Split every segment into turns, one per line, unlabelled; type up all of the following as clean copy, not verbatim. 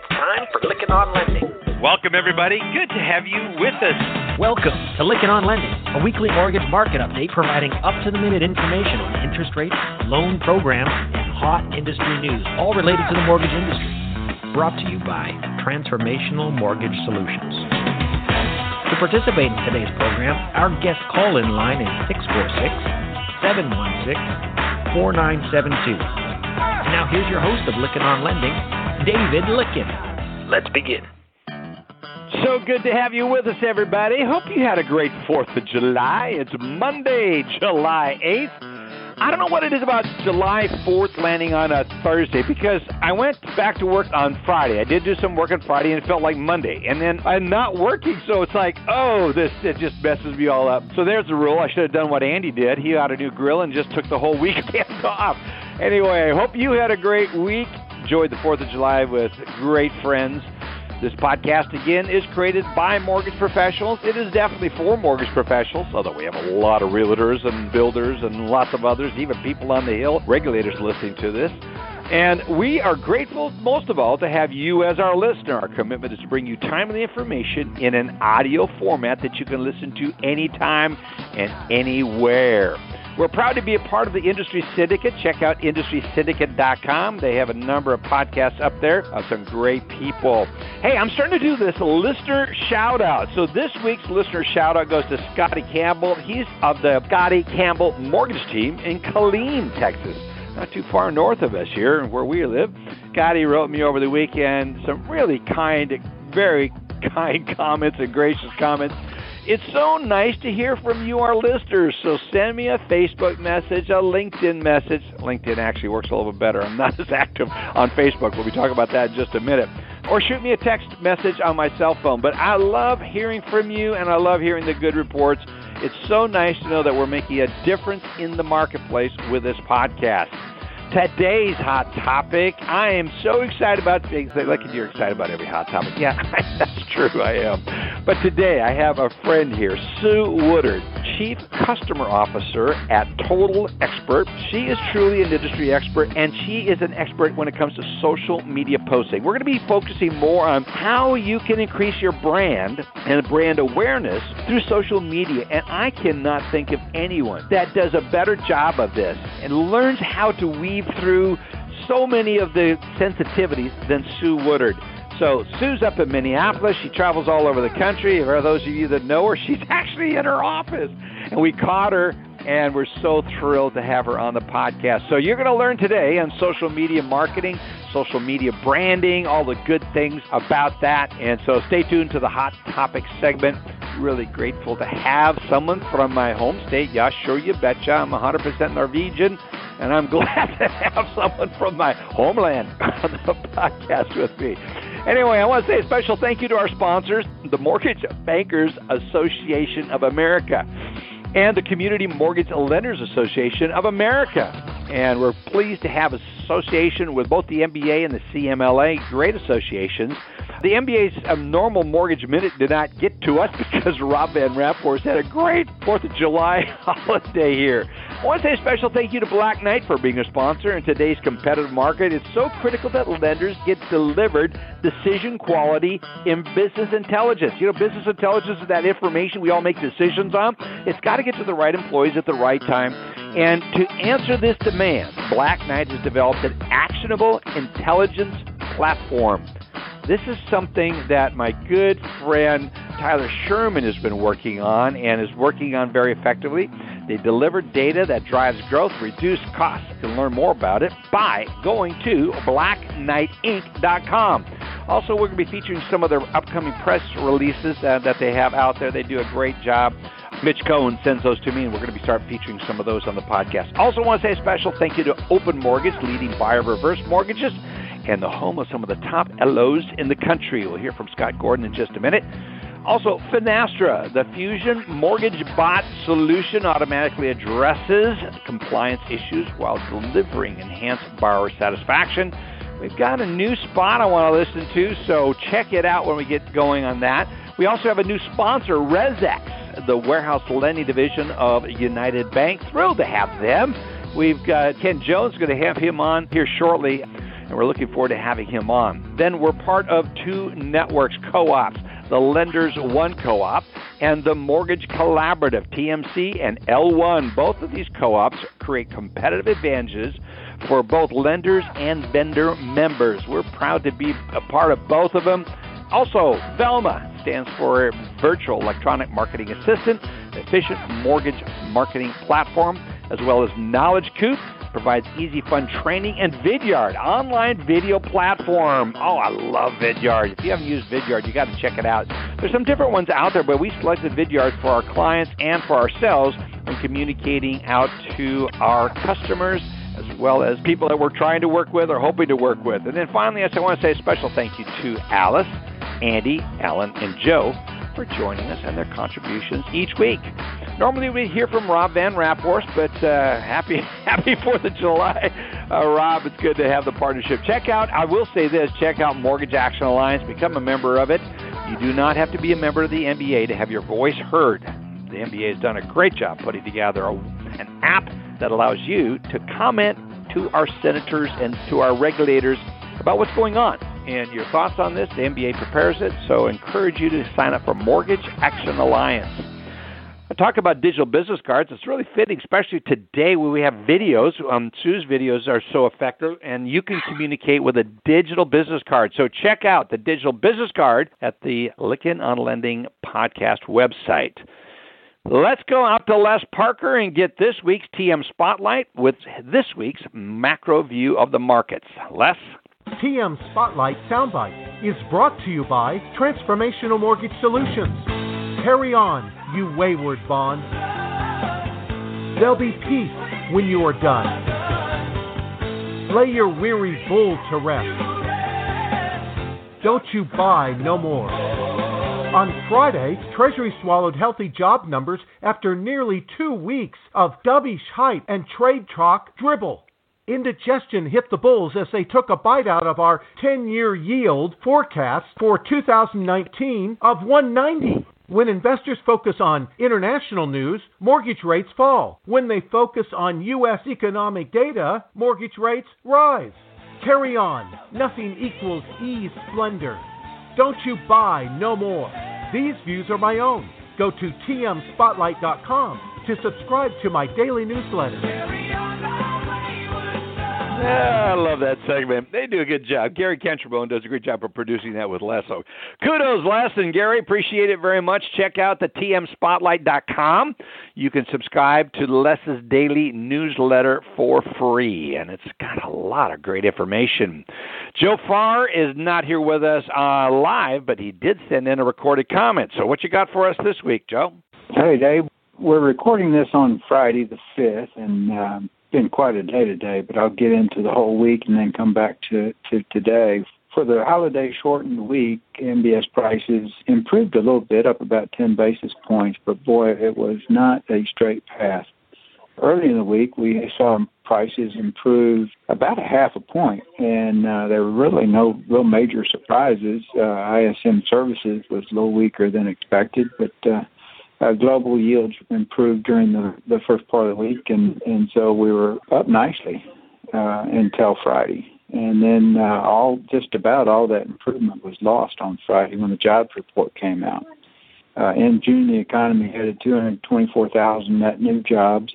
Time for Lykken on Lending.
Welcome, everybody. Good to have you with us.
Welcome to Lykken on Lending, a weekly mortgage market update providing up-to-the-minute information on interest rates, loan programs, and hot industry news, all related to the mortgage industry. Brought to you by Transformational Mortgage Solutions. To participate in today's program, our guest call-in line is 646-716-4972. Now here's your host of Lykken on Lending, David Lykken.
Let's begin.
So good to have you with us, everybody. Hope you had a great 4th of July. It's Monday, July 8th. I don't know what it is about July 4th landing on a Thursday, because I went back to work on Friday. I did do some work on Friday, and it felt like Monday. And then I'm not working, so it's like, it just messes me all up. So there's the rule. I should have done what Andy did. He got a new grill and just took the whole weekend off. Anyway, I hope you had a great week. Enjoyed the 4th of July with great friends. This podcast, again, is created by mortgage professionals. It is definitely for mortgage professionals, although we have a lot of realtors and builders and lots of others, even people on the Hill, regulators listening to this. And we are grateful, most of all, to have you as our listener. Our commitment is to bring you timely information in an audio format that you can listen to anytime and anywhere. We're proud to be a part of the Industry Syndicate. Check out industrysyndicate.com. They have a number of podcasts up there of some great people. Hey, I'm starting to do this listener shout-out. So this week's listener shout-out goes to Scotty Campbell. He's of the Scotty Campbell Mortgage Team in Killeen, Texas. Not too far north of us here where we live. Scotty wrote me over the weekend some really very kind comments and gracious comments. It's so nice to hear from you, our listeners. So send me a Facebook message, a LinkedIn message. LinkedIn actually works a little bit better. I'm not as active on Facebook. We'll be talking about that in just a minute. Or shoot me a text message on my cell phone. But I love hearing from you, and I love hearing the good reports. It's so nice to know that we're making a difference in the marketplace with this podcast. Today's hot topic, I am so excited about. Like you're excited about every hot topic. Yeah, that's true, I am. But today I have a friend here, Sue Woodard, Chief Customer Officer at Total Expert. She is truly an industry expert, and she is an expert when it comes to social media posting. We're going to be focusing more on how you can increase your brand and brand awareness through social media. And I cannot think of anyone that does a better job of this and learns how to weave through so many of the sensitivities than Sue Woodard. So Sue's up in Minneapolis. She travels all over the country. For those of you that know her, she's actually in her office. And we caught her, and we're so thrilled to have her on the podcast. So you're going to learn today on social media marketing, social media branding, all the good things about that. And so stay tuned to the Hot Topics segment. Really grateful to have someone from my home state. Yeah, sure, you betcha. I'm 100% Norwegian. And I'm glad to have someone from my homeland on the podcast with me. Anyway, I want to say a special thank you to our sponsors, the Mortgage Bankers Association of America and the Community Mortgage Lenders Association of America. And we're pleased to have association with both the MBA and the CMLA, great associations. The MBA's Normal Mortgage Minute did not get to us because Rob Van Raphorst had a great 4th of July holiday here. I want to say a special thank you to Black Knight for being a sponsor in today's competitive market. It's so critical that lenders get delivered decision quality in business intelligence. You know, business intelligence is that information we all make decisions on. It's got to get to the right employees at the right time. And to answer this demand, Black Knight has developed an actionable intelligence platform. This is something that my good friend Tyler Sherman has been working on and is working on very effectively. They deliver data that drives growth, reduce costs. You can learn more about it by going to blackknightinc.com. Also, we're going to be featuring some of their upcoming press releases that they have out there. They do a great job. Mitch Cohen sends those to me, and we're going to start featuring some of those on the podcast. Also want to say a special thank you to Open Mortgage, leading buyer of reverse mortgages, and the home of some of the top LOs in the country. We'll hear from Scott Gordon in just a minute. Also, Finastra, the Fusion Mortgage Bot solution, automatically addresses compliance issues while delivering enhanced borrower satisfaction. We've got a new spot I want to listen to, so check it out when we get going on that. We also have a new sponsor, ResX, the warehouse lending division of United Bank. Thrilled to have them. We've got Ken Jones, going to have him on here shortly. and we're looking forward to having him on. Then we're part of two networks, co-ops, the Lenders One Co-op and the Mortgage Collaborative, TMC and L1. Both of these co-ops create competitive advantages for both lenders and vendor members. We're proud to be a part of both of them. Also, VELMA stands for Virtual Electronic Marketing Assistant, efficient mortgage marketing platform, as well as Knowledge Coop provides easy, fun training, and Vidyard, online video platform. Oh, I love Vidyard. If you haven't used Vidyard, you got to check it out. There's some different ones out there, but we selected Vidyard for our clients and for ourselves when communicating out to our customers, as well as people that we're trying to work with or hoping to work with. And then finally, I want to say a special thank you to Alice, Andy, Alan, and Joe for joining us and their contributions each week. Normally we hear from Rob Van Raphorst, but happy 4th of July. Rob, it's good to have the partnership. I will say this, check out Mortgage Action Alliance. Become a member of it. You do not have to be a member of the MBA to have your voice heard. The MBA has done a great job putting together an app that allows you to comment to our senators and to our regulators about what's going on. And your thoughts on this, the MBA prepares it, so I encourage you to sign up for Mortgage Action Alliance. I talk about digital business cards. It's really fitting, especially today when we have videos. Sue's videos are so effective, and you can communicate with a digital business card. So check out the digital business card at the Lykken on Lending podcast website. Let's go out to Les Parker and get this week's TM Spotlight with this week's macro view of the markets. Les?
TM Spotlight Soundbite is brought to you by Transformational Mortgage Solutions. Carry on, you wayward bond. There'll be peace when you are done. Lay your weary bull to rest. Don't you buy no more. On Friday, Treasury swallowed healthy job numbers after nearly 2 weeks of dovish hype and trade talk dribble. Indigestion hit the bulls as they took a bite out of our 10-year yield forecast for 2019 of 190. When investors focus on international news, mortgage rates fall. When they focus on U.S. economic data, mortgage rates rise. Carry on. Nothing equals ease splendor. Don't you buy no more. These views are my own. Go to tmspotlight.com to subscribe to my daily newsletter.
Yeah, I love that segment. They do a good job. Gary Kentrabone does a great job of producing that with Les. So kudos, Les and Gary. Appreciate it very much. Check out the tmspotlight.com. You can subscribe to Les's daily newsletter for free, and it's got a lot of great information. Joe Farr is not here with us live, but he did send in a recorded comment. So what you got for us this week, Joe?
Hey, Dave. We're recording this on Friday the 5th, and been quite a day today, but I'll get into the whole week and then come back to today. For the holiday shortened week, MBS prices improved a little bit, up about 10 basis points, but boy, it was not a straight path. Early in the week, we saw prices improve about 0.5 point, and there were really no real major surprises. ISM services was a little weaker than expected, but global yields improved during the first part of the week, and so we were up nicely until Friday. And then just about all that improvement was lost on Friday when the jobs report came out. In June, the economy had 224,000 net new jobs,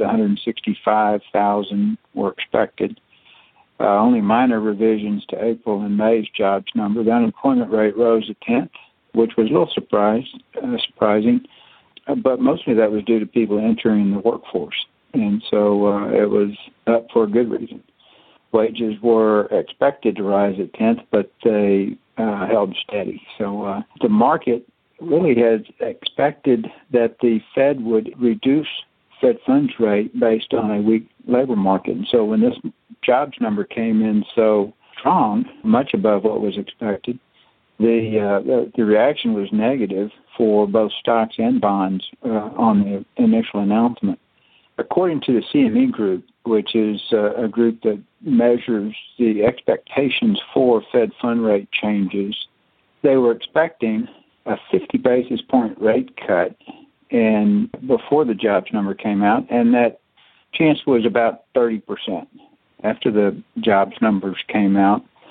165,000 were expected. Only minor revisions to April and May's jobs number. The unemployment rate rose a 10th, which was a little surprising. But mostly that was due to people entering the workforce. And so it was up for a good reason. Wages were expected to rise at 10th, but they held steady. So the market really had expected that the Fed would reduce Fed funds rate based on a weak labor market. And so when this jobs number came in so strong, much above what was expected, the reaction was negative for both stocks and bonds on the initial announcement. According to the CME Group, which is a group that measures the expectations for Fed fund rate changes, they were expecting a 50 basis point rate cut and before the jobs number came out, and that chance was about 30%. After the jobs numbers came out,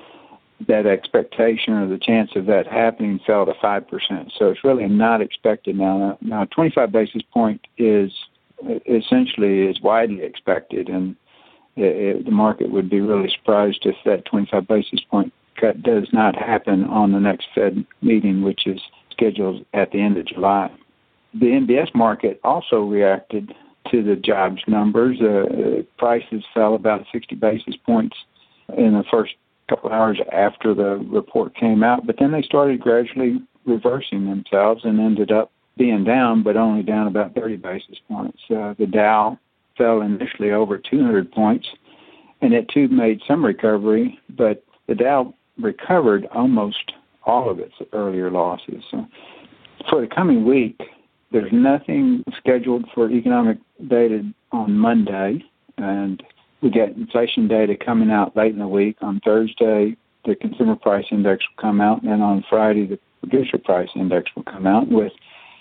that expectation or the chance of that happening fell to 5%. So it's really not expected now. Now, 25 basis point is widely expected, and the market would be really surprised if that 25 basis point cut does not happen on the next Fed meeting, which is scheduled at the end of July. The MBS market also reacted to the jobs numbers. Prices fell about 60 basis points in the first couple hours after the report came out, but then they started gradually reversing themselves and ended up being down, but only down about 30 basis points. The Dow fell initially over 200 points, and it too made some recovery, but the Dow recovered almost all of its earlier losses. So for the coming week, there's nothing scheduled for economic data on Monday, and we get inflation data coming out late in the week. On Thursday, the consumer price index will come out, and then on Friday, the producer price index will come out. With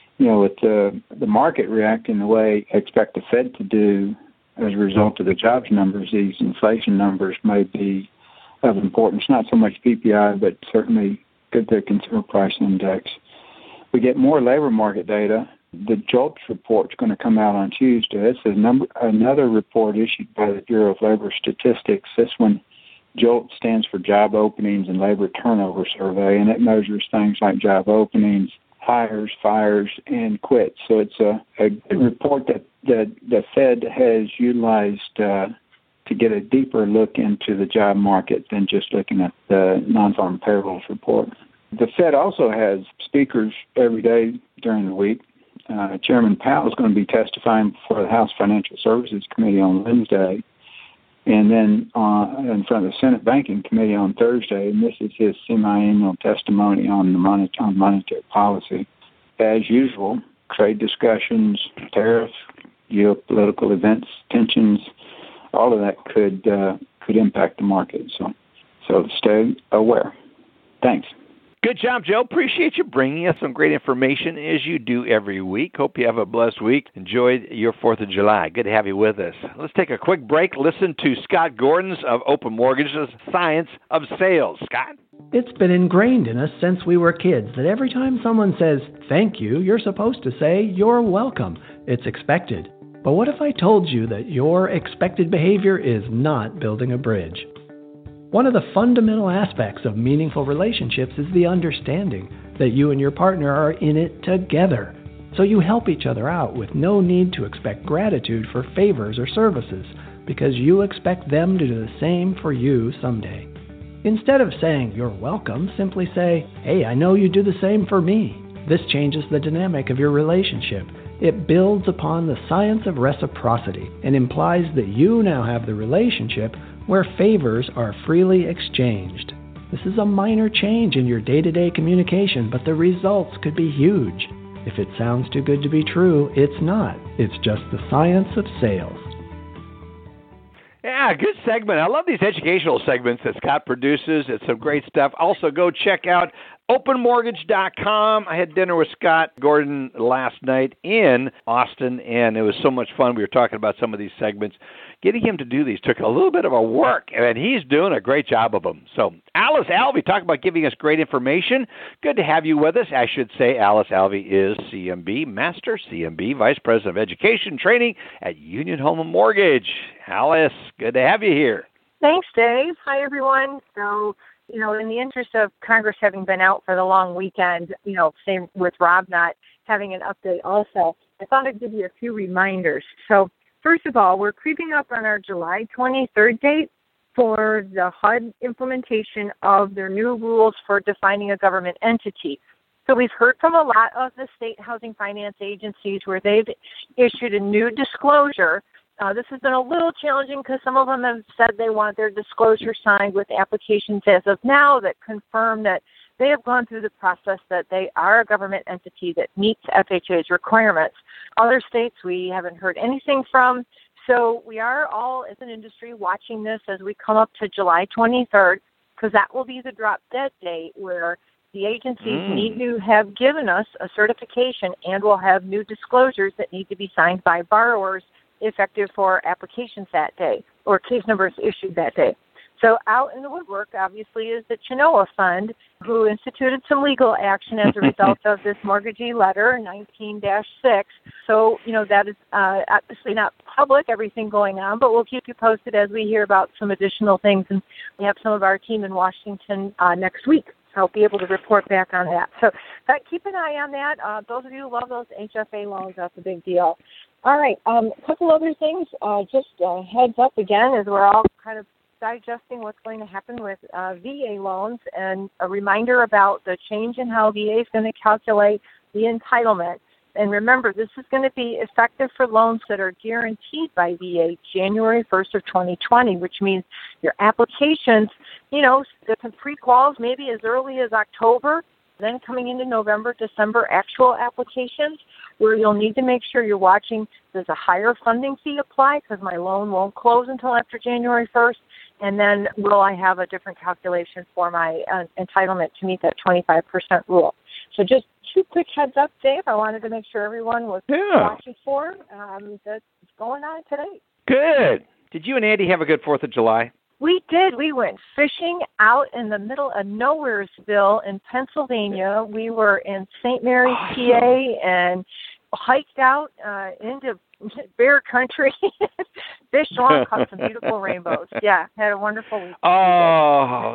the market reacting the way I expect the Fed to do as a result of the jobs numbers, these inflation numbers may be of importance. Not so much PPI, but certainly the consumer price index. We get more labor market data. The JOLTS report is going to come out on Tuesday. This is another report issued by the Bureau of Labor Statistics. This one, JOLTS, stands for Job Openings and Labor Turnover Survey, and it measures things like job openings, hires, fires, and quits. So it's a report that the Fed has utilized to get a deeper look into the job market than just looking at the non-farm payrolls report. The Fed also has speakers every day during the week. Chairman Powell is going to be testifying before the House Financial Services Committee on Wednesday, and then in front of the Senate Banking Committee on Thursday, and this is his semi-annual testimony on monetary policy. As usual, trade discussions, tariffs, geopolitical events, tensions, all of that could impact the market. So stay aware. Thanks.
Good job, Joe. Appreciate you bringing us some great information as you do every week. Hope you have a blessed week. Enjoy your 4th of July. Good to have you with us. Let's take a quick break. Listen to Scott Gordon's of Open Mortgage's Science of Sales. Scott?
It's been ingrained in us since we were kids that every time someone says thank you, you're supposed to say you're welcome. It's expected. But what if I told you that your expected behavior is not building a bridge? One of the fundamental aspects of meaningful relationships is the understanding that you and your partner are in it together. So you help each other out with no need to expect gratitude for favors or services, because you expect them to do the same for you someday. Instead of saying you're welcome, simply say, hey, I know you do the same for me. This changes the dynamic of your relationship. It builds upon the science of reciprocity and implies that you now have the relationship where favors are freely exchanged. This is a minor change in your day-to-day communication, but the results could be huge. If it sounds too good to be true, it's not. It's just the science of sales.
Yeah, good segment. I love these educational segments that Scott produces. It's some great stuff. Also, go check out openmortgage.com. I had dinner with Scott Gordon last night in Austin, and it was so much fun. We were talking about some of these segments. Getting him to do these took a little bit of a work, and he's doing a great job of them. So, Alice Alvey, talking about giving us great information. Good to have you with us. I should say Alice Alvey is CMB Master, CMB Vice President of Education Training at Union Home and Mortgage. Alice, good to have you here.
Thanks, Dave. Hi, everyone. So, in the interest of Congress having been out for the long weekend, same with Rob not having an update also, I thought I'd give you a few reminders. So, first of all, we're creeping up on our July 23rd date for the HUD implementation of their new rules for defining a government entity. So we've heard from a lot of the state housing finance agencies where they've issued a new disclosure. This has been a little challenging because some of them have said they want their disclosure signed with applications as of now that confirm that they have gone through the process that they are a government entity that meets FHA's requirements. Other states we haven't heard anything from. So we are all, as an industry, watching this as we come up to July 23rd, because that will be the drop dead date where the agencies need to have given us a certification and will have new disclosures that need to be signed by borrowers effective for applications that day or case numbers issued that day. So out in the woodwork, obviously, is the Chenoa Fund, who instituted some legal action as a result of this mortgagee letter, 19-6. So, that is obviously not public, everything going on, but we'll keep you posted as we hear about some additional things. And we have some of our team in Washington next week. So I'll be able to report back on that. So keep an eye on that. Those of you who love those HFA loans, that's a big deal. All right, a couple other things. Just heads up again as we're all kind of digesting what's going to happen with VA loans, and a reminder about the change in how VA is going to calculate the entitlement. And remember, this is going to be effective for loans that are guaranteed by VA January 1st of 2020, which means your applications, there's some pre-quals maybe as early as October, then coming into November, December, actual applications, where you'll need to make sure you're watching, does a higher funding fee apply because my loan won't close until after January 1st? And then will I have a different calculation for my entitlement to meet that 25% rule? So just two quick heads up, Dave. I wanted to make sure everyone was watching for that's going on today.
Good. Did you and Andy have a good 4th of July?
We did. We went fishing out in the middle of Nowheresville in Pennsylvania. We were in St. Mary's, PA, and hiked out into bear country, fished on, caught some beautiful rainbows. Yeah, had a wonderful week.
Oh,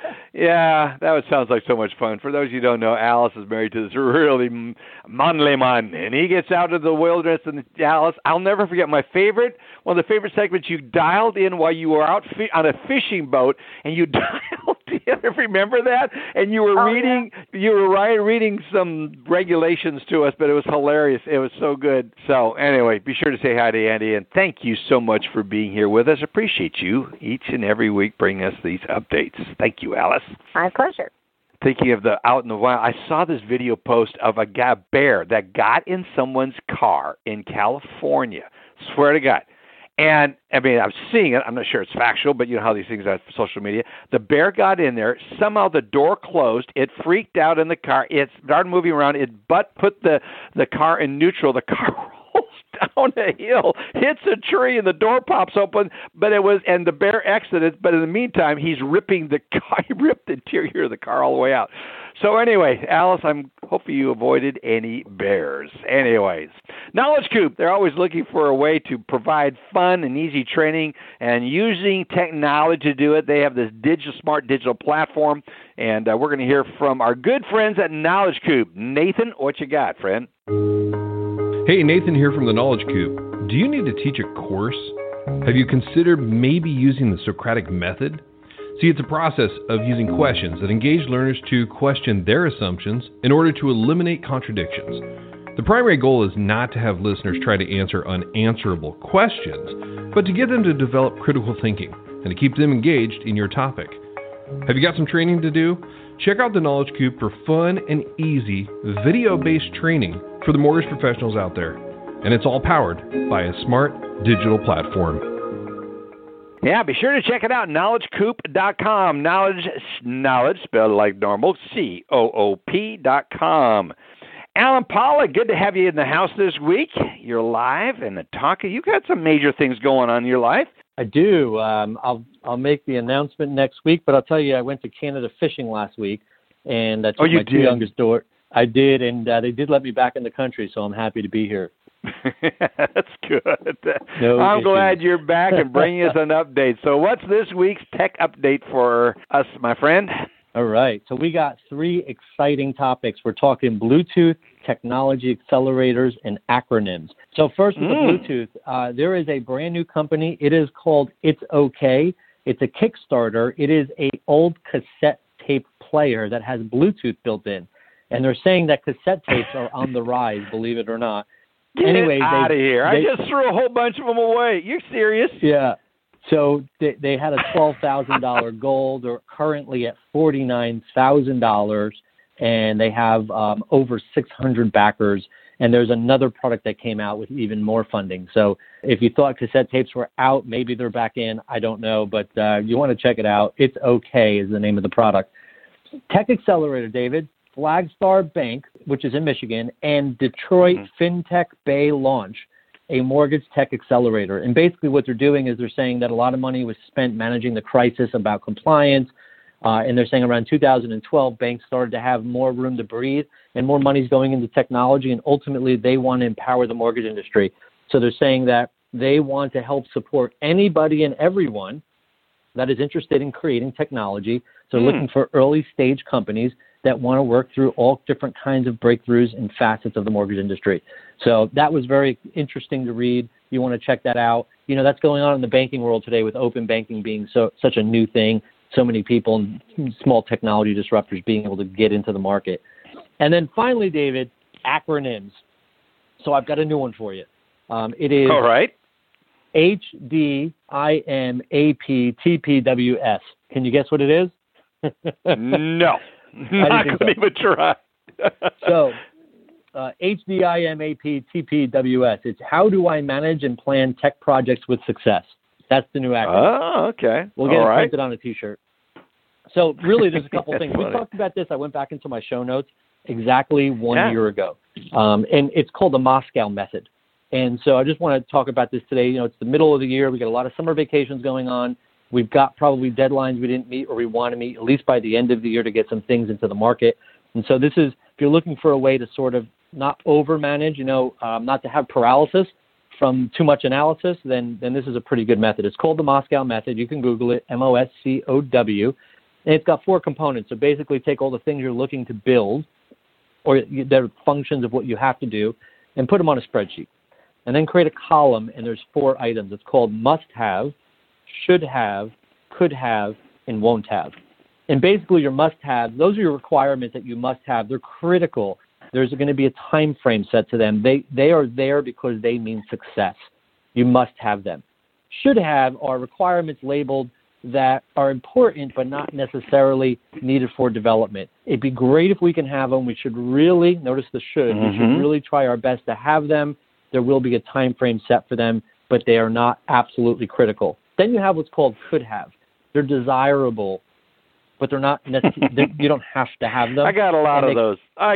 that sounds like so much fun. For those of you who don't know, Alice is married to this really manly man, and he gets out of the wilderness. And Alice, I'll never forget one of the favorite segments you dialed in while you were out on a fishing boat, and you dialed in. Remember that? And you were reading some regulations to us, but it was hilarious. It was so good. So anyway, be sure to say hi to Andy, and thank you so much for being here with us. Appreciate you each and every week bringing us these updates. Thank you, Alice.
My pleasure.
Thinking of the out in the wild, I saw this video post of a bear that got in someone's car in California. Swear to God. And, I mean, I'm seeing it. I'm not sure it's factual, but you know how these things are on social media. The bear got in there. Somehow the door closed. It freaked out in the car. It started moving around. It put the car in neutral. The car rolls down a hill, hits a tree, and the door pops open. And the bear exited. But in the meantime, he's ripping the car. He ripped the interior of the car all the way out. So anyway, Alice, I'm hoping you avoided any bears. Anyways, Knowledge Coop, they're always looking for a way to provide fun and easy training and using technology to do it. They have this smart digital platform, and we're going to hear from our good friends at Knowledge Coop. Nathan, what you got, friend?
Hey, Nathan here from the Knowledge Coop. Do you need to teach a course? Have you considered maybe using the Socratic method? See, it's a process of using questions that engage learners to question their assumptions in order to eliminate contradictions. The primary goal is not to have listeners try to answer unanswerable questions, but to get them to develop critical thinking and to keep them engaged in your topic. Have you got some training to do? Check out the Knowledge Coop for fun and easy video-based training for the mortgage professionals out there. And it's all powered by a smart digital platform.
Yeah, be sure to check it out, knowledgecoop.com. Knowledge, spelled like normal, COOP.com. Alan Pollack, good to have you in the house this week. You're live and talking. You've got some major things going on in your life.
I do. I'll make the announcement next week, but I'll tell you, I went to Canada fishing last week, and I took my two youngest daughter. I did, and they did let me back in the country, so I'm happy to be here.
That's good.
I'm
glad you're back and bringing us an update. So what's this week's tech update for us, my friend?
All right. So we got 3 exciting topics. We're talking Bluetooth, technology accelerators, and acronyms. So first with the Bluetooth, there is a brand new company. It is called It's OK. It's a Kickstarter. It is an old cassette tape player that has Bluetooth built in. And they're saying that cassette tapes are on the rise, believe it or not.
Get out of here. I just threw a whole bunch of them away. You're serious?
Yeah. So they had a $12,000 goal. They're currently at $49,000, and they have over 600 backers. And there's another product that came out with even more funding. So if you thought cassette tapes were out, maybe they're back in. I don't know, but you want to check it out. It's OK is the name of the product. Tech Accelerator, David. Flagstar Bank, which is in Michigan, and Detroit FinTech Bay launch. a mortgage tech accelerator. And basically what they're doing is they're saying that a lot of money was spent managing the crisis about compliance. And they're saying around 2012, banks started to have more room to breathe and more money's going into technology. And ultimately, they want to empower the mortgage industry. So they're saying that they want to help support anybody and everyone that is interested in creating technology. So they're looking for early stage companies that want to work through all different kinds of breakthroughs and facets of the mortgage industry. So that was very interesting to read. You want to check that out. You know, that's going on in the banking world today with open banking being such a new thing. So many people and small technology disruptors being able to get into the market. And then finally, David, acronyms. So I've got a new one for you. It is
all right.
HDIMAPTPWS. Can you guess what it is?
No. I couldn't even try.
So HDIMAPTPWS. It's how do I manage and plan tech projects with success? That's the new acronym.
Oh, okay.
We'll get
it
printed on a T-shirt. So really, there's a couple things. We talked about this. I went back into my show notes exactly 1 year ago. And it's called the Moscow Method. And so I just want to talk about this today. You know, it's the middle of the year. We got a lot of summer vacations going on. We've got probably deadlines we didn't meet or we want to meet at least by the end of the year to get some things into the market. And so this is, if you're looking for a way to sort of not overmanage, not to have paralysis from too much analysis, then this is a pretty good method. It's called the Moscow Method. You can Google it, MOSCOW. And it's got 4 components. So basically take all the things you're looking to build or the functions of what you have to do and put them on a spreadsheet. And then create a column, and there's 4 items. It's called must have, should have, could have, and won't have. And basically your must have, those are your requirements that you must have. They're critical. There's going to be a time frame set to them. They are there because they mean success. You must have them. Should have are requirements labeled that are important but not necessarily needed for development. It'd be great if we can have them. We should really, notice the should, we should really try our best to have them. There will be a time frame set for them, but they are not absolutely critical. Then you have what's called could have. They're desirable, but they're not necessarily, you don't have to have them.
I got a lot of those.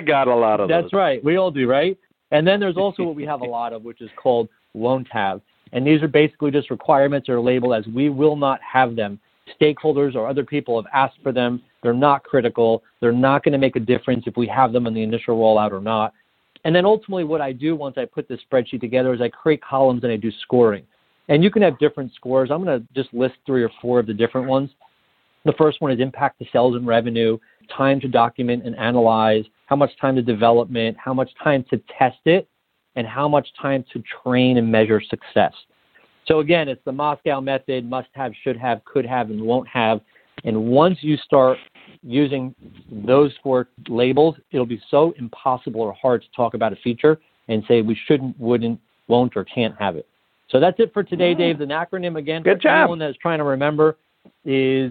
That's right. We all do, right? And then there's also what we have a lot of, which is called won't have. And these are basically just requirements that are labeled as we will not have them. Stakeholders or other people have asked for them. They're not critical. They're not going to make a difference if we have them in the initial rollout or not. And then ultimately what I do once I put this spreadsheet together is I create columns and I do scoring. And you can have different scores. I'm going to just list 3 or 4 of the different ones. The first one is impact to sales and revenue, time to document and analyze, how much time to development, how much time to test it, and how much time to train and measure success. So again, it's the Moscow Method, must have, should have, could have, and won't have. And once you start using those 4 labels, it'll be so impossible or hard to talk about a feature and say we shouldn't, wouldn't, won't, or can't have it. So that's it for today, Dave. The acronym, again,
Good
for
job.
anyone that's trying to remember, is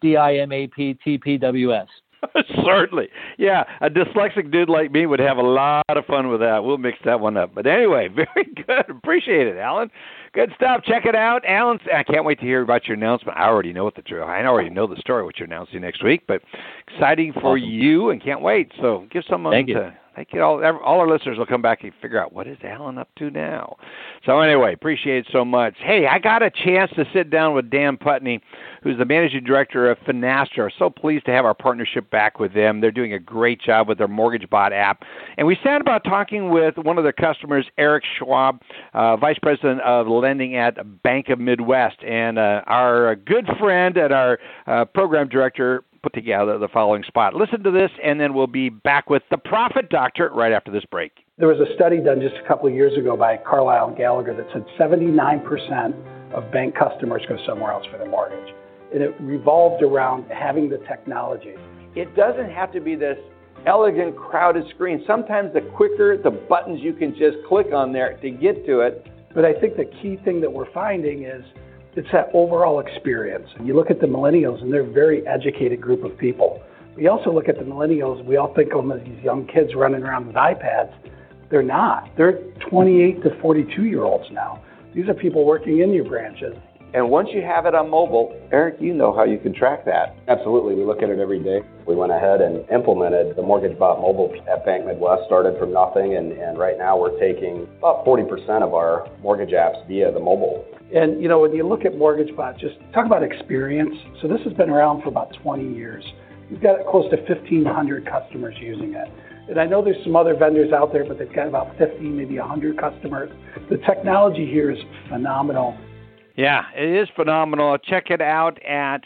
HDIMAPTPWS.
Certainly. Yeah, a dyslexic dude like me would have a lot of fun with that. We'll mix that one up. But anyway, very good. Appreciate it, Alan. Good stuff. Check it out. Alan, I can't wait to hear about your announcement. I already know the story, what you're announcing next week, but exciting for you and can't wait. So give someone all our listeners will come back and figure out what is Alan up to now. So anyway, appreciate it so much. Hey, I got a chance to sit down with Dan Putney, who's the managing director of Finastra. So pleased to have our partnership back with them. They're doing a great job with their MortgageBot app. And we sat about talking with one of their customers, Eric Schwab, Vice President of Lending at Bank of Midwest, and our good friend and our program director put together the following spot. Listen to this, and then we'll be back with the Profit Doctor right after this break.
There was a study done just a couple of years ago by Carlisle and Gallagher that said 79% of bank customers go somewhere else for their mortgage. And it revolved around having the technology.
It doesn't have to be this elegant, crowded screen. Sometimes the quicker the buttons you can just click on there to get to it.
But I think the key thing that we're finding is it's that overall experience. And you look at the millennials, and they're a very educated group of people. We also look at the millennials, we all think of them as these young kids running around with iPads. They're not. They're 28 to 42-year-olds now. These are people working in your branches.
And once you have it on mobile, Eric, you know how you can track that.
Absolutely. We look at it every day. We went ahead and implemented the MortgageBot mobile at Bank Midwest, started from nothing, and right now we're taking about 40% of our mortgage apps via the mobile.
And, you know, when you look at MortgageBot, just talk about experience. So this has been around for about 20 years. We've got close to 1,500 customers using it. And I know there's some other vendors out there, but they've got about 50, maybe 100 customers. The technology here is phenomenal.
Yeah, it is phenomenal. Check it out at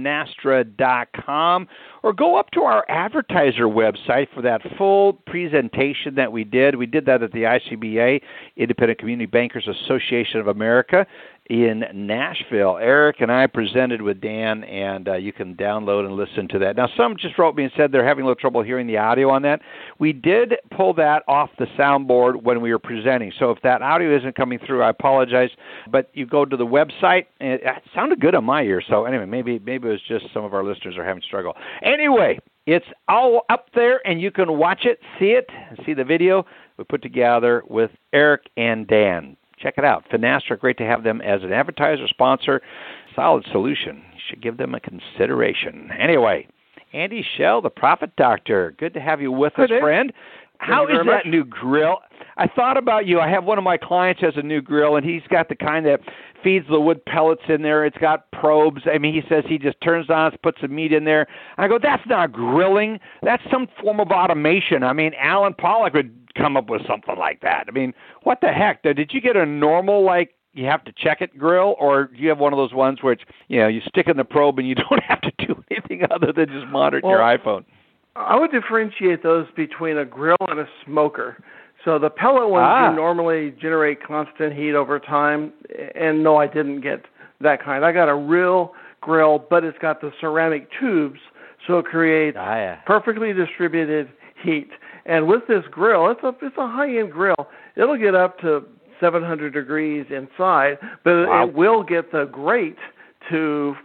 Finastra.com or go up to our advertiser website for that full presentation that we did. We did that at the ICBA, Independent Community Bankers Association of America, in Nashville. Eric and I presented with Dan, and you can download and listen to that. Now, some just wrote me and said they're having a little trouble hearing the audio on that. We did pull that off the soundboard when we were presenting, so if that audio isn't coming through, I apologize. But you go to the website, and it sounded good on my ear. So anyway, maybe it was just some of our listeners are having struggle. Anyway, it's all up there, and you can watch it, see the video we put together with Eric and Dan. Check it out. Finastra, great to have them as an advertiser, sponsor. Solid solution. You should give them a consideration. Anyway, Andy Schell, the Profit Doctor. Good to have you with us, friend. How is that new grill? I thought about you. I have one of my clients has a new grill, and he's got the kind that feeds the wood pellets in there. It's got probes. I mean, he says he just turns on, puts the meat in there. I go, that's not grilling. That's some form of automation. I mean, Alan Pollock would come up with something like that. I mean, what the heck? Did you get a normal, like, you have to check it grill, or do you have one of those ones where it's, you know, you stick in the probe and you don't have to do anything other than just monitor your iPhone?
I would differentiate those between a grill and a smoker. So the pellet ones do normally generate constant heat over time, and no, I didn't get that kind. I got a real grill, but it's got the ceramic tubes, so it creates perfectly distributed heat. And with this grill, it's a high-end grill. It'll get up to 700 degrees inside, but it will get the grate to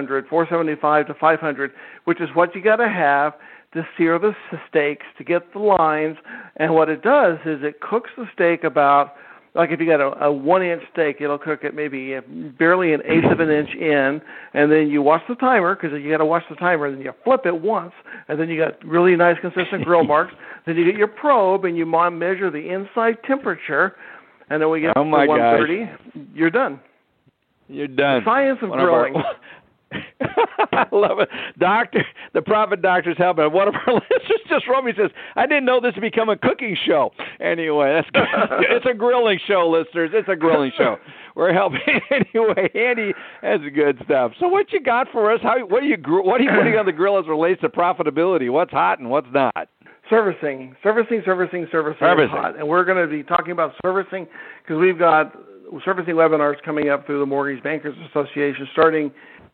475 to 500, which is what you got to have to sear the steaks, to get the lines. And what it does is it cooks the steak about, like if you got a 1-inch steak, it'll cook it maybe barely an eighth of an inch in, and then you watch the timer, because you got to watch the timer, and then you flip it once, and then you got really nice consistent grill marks. Then you get your probe, and you measure the inside temperature, and then we get to 130. You're done.
You're done.
The science of grilling.
I love it. Doctor, the Profit Doctor's helping. One of our listeners just wrote me and says, I didn't know this would become a cooking show. Anyway, that's good. It's a grilling show, listeners. It's a grilling show. We're helping. Anyway, Andy has good stuff. So what you got for us? What are you putting on the grill as it relates to profitability? What's hot and what's not?
Servicing is hot. And we're going to be talking about servicing because we've got servicing webinars coming up through the Mortgage Bankers Association starting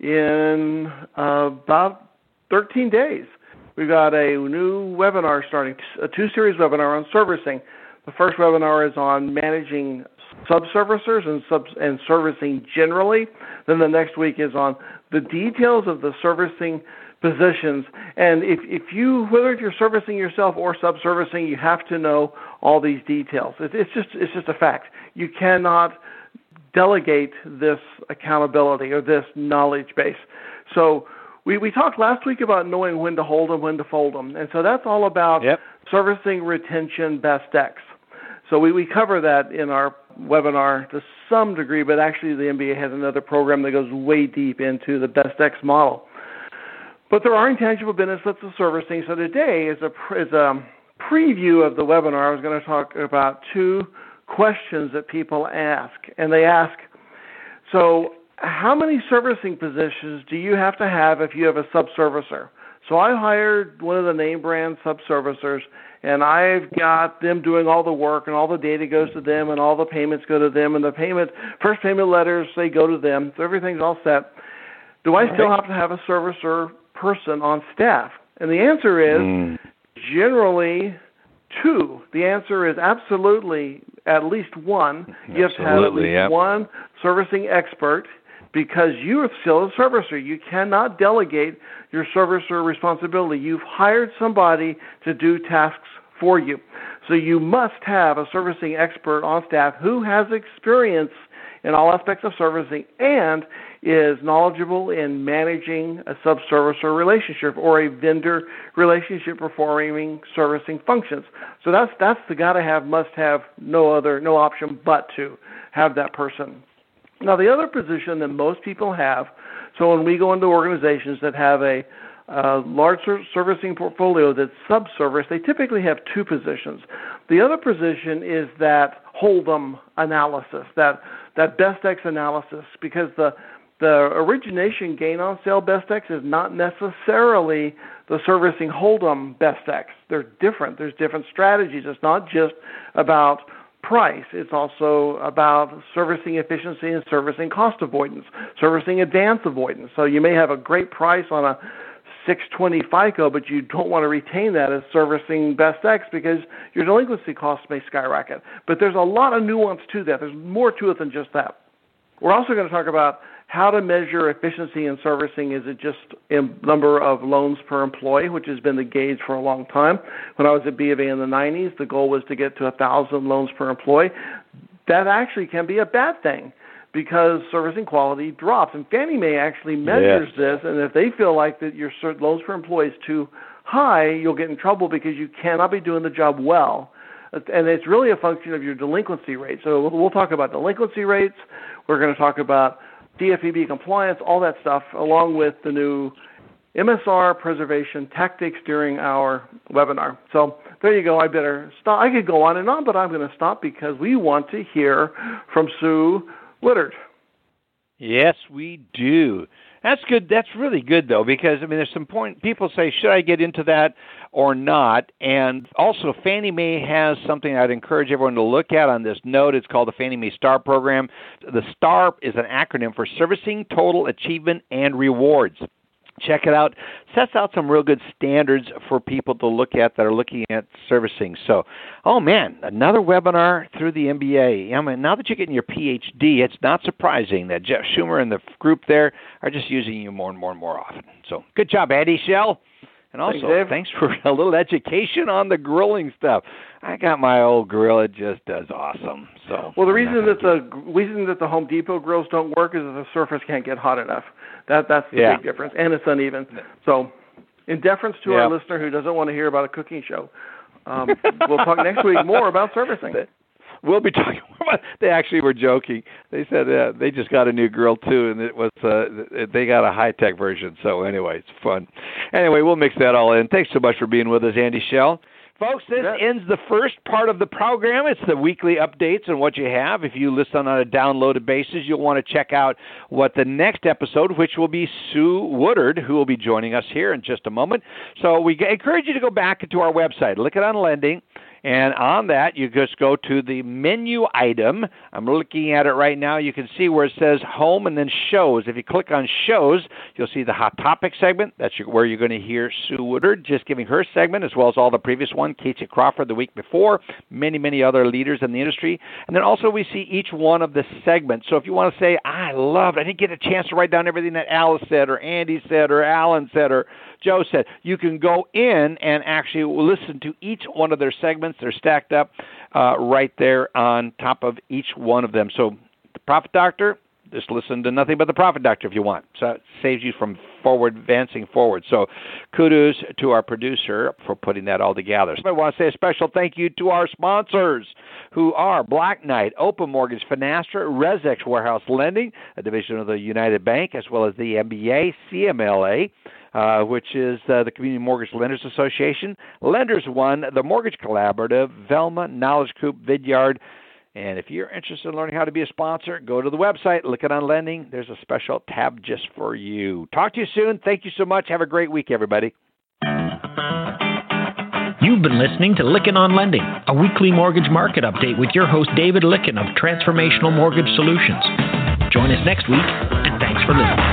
in about 13 days. We've got a new webinar starting, a 2-series webinar on servicing. The first webinar is on managing sub-servicers and servicing generally. Then the next week is on the details of the servicing positions. And whether you're servicing yourself or sub-servicing, you have to know all these details. It's just a fact. You cannot delegate this accountability or this knowledge base. So we talked last week about knowing when to hold them, when to fold them. And so that's all about servicing retention best decks. So we cover that in our webinar to some degree, but actually the MBA has another program that goes way deep into the best decks model. But there are intangible benefits of servicing. So today is a preview of the webinar. I was going to talk about 2 questions that people ask. And they ask, so how many servicing positions do you have to have if you have a sub-servicer? So I hired one of the name brand sub-servicers, and I've got them doing all the work, and all the data goes to them, and all the payments go to them, and the first payment letters, they go to them. So everything's all set. Do I still have to have a servicer person on staff? And the answer is generally 2. The answer is absolutely at least 1. You have to have at least 1 servicing expert because you are still a servicer. You cannot delegate your servicer responsibility. You've hired somebody to do tasks for you. So you must have a servicing expert on staff who has experience in all aspects of servicing and is knowledgeable in managing a sub-servicer relationship or a vendor relationship performing servicing functions. So that's the gotta have, must have, no option but to have that person. Now the other position that most people have, so when we go into organizations that have a large servicing portfolio that's sub-service, they typically have two positions. The other position is that Hold'em analysis, that best X analysis, because the origination gain on sale best X is not necessarily the servicing Hold'em best X. They're different. There's different strategies. It's not just about price. It's also about servicing efficiency and servicing cost avoidance, servicing advance avoidance. So you may have a great price on a 620 FICO, but you don't want to retain that as servicing best X because your delinquency costs may skyrocket. But there's a lot of nuance to that. There's more to it than just that. We're also going to talk about how to measure efficiency in servicing. Is it just a number of loans per employee, which has been the gauge for a long time? When I was at B of A in the 90s, the goal was to get to 1,000 loans per employee. That actually can be a bad thing because servicing quality drops. And Fannie Mae actually measures this, and if they feel like that your loans per employee is too high, you'll get in trouble because you cannot be doing the job well. And it's really a function of your delinquency rate. So we'll talk about delinquency rates. We're going to talk about DFPB compliance, all that stuff, along with the new MSR preservation tactics during our webinar. So there you go. I better stop. I could go on, but I'm going to stop because we want to hear from Sue Woodard.
Yes, we do. That's good. That's really good, though, because, there's some point. People say, should I get into that or not? And also, Fannie Mae has something I'd encourage everyone to look at on this note. It's called the Fannie Mae STAR program. The STAR is an acronym for Servicing Total Achievement and Rewards. Check it out. Sets out some real good standards for people to look at that are looking at servicing. So, another webinar through the MBA. Now that you're getting your PhD, it's not surprising that Jeff Schumer and the group there are just using you more and more and more often. So, good job, Andy Schell. And also, thanks for a little education on the grilling stuff. I got my old grill. It just does awesome. So,
the reason that the Home Depot grills don't work is that the surface can't get hot enough. That's the big difference, and it's uneven. So, in deference to our listener who doesn't want to hear about a cooking show, we'll talk next week more about servicing.
We'll be talking about. They actually were joking. They said they just got a new grill too, and it was they got a high-tech version. So anyway, it's fun. Anyway, we'll mix that all in. Thanks so much for being with us, Andy Schell. Folks, this ends the first part of the program. It's the weekly updates on what you have. If you listen on a downloaded basis, you'll want to check out what the next episode, which will be Sue Woodard, who will be joining us here in just a moment. So we encourage you to go back to our website, Look It on Lending. And on that, you just go to the menu item. I'm looking at it right now. You can see where it says Home and then Shows. If you click on Shows, you'll see the Hot Topic segment. That's where you're going to hear Sue Woodard just giving her segment, as well as all the previous one, Casey Crawford the week before, many, many other leaders in the industry. And then also we see each one of the segments. So if you want to say, I didn't get a chance to write down everything that Alice said or Andy said or Alan said or Joe said, you can go in and actually listen to each one of their segments. They're stacked up right there on top of each one of them. So the Profit Doctor, just listen to nothing but the Profit Doctor if you want. So it saves you from advancing forward. So kudos to our producer for putting that all together. So I want to say a special thank you to our sponsors, who are Black Knight, Open Mortgage, Finastra, ResX Warehouse Lending, a division of the United Bank, as well as the MBA, CMLA, which is the Community Mortgage Lenders Association, Lenders One, the Mortgage Collaborative, Velma, Knowledge Coop, Vidyard. And if you're interested in learning how to be a sponsor, go to the website, Look It on Lending. There's a special tab just for you. Talk to you soon. Thank you so much. Have a great week, everybody.
You've been listening to Lykken on Lending, a weekly mortgage market update with your host, David Lykken of Transformational Mortgage Solutions. Join us next week, and thanks for listening.